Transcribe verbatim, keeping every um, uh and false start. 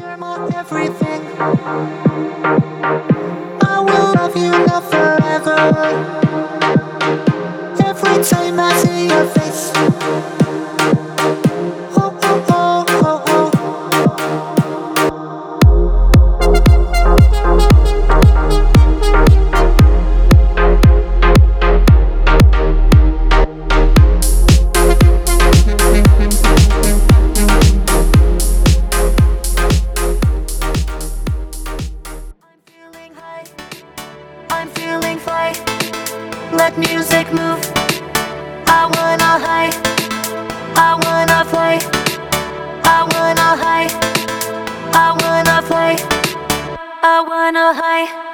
You're my everything. I will love you, love forever. Every time I see your face. Oh, oh, oh, oh, oh. I'm feeling fly. Let music move. I wanna high. I wanna fly. I wanna high. I wanna fly. I wanna high.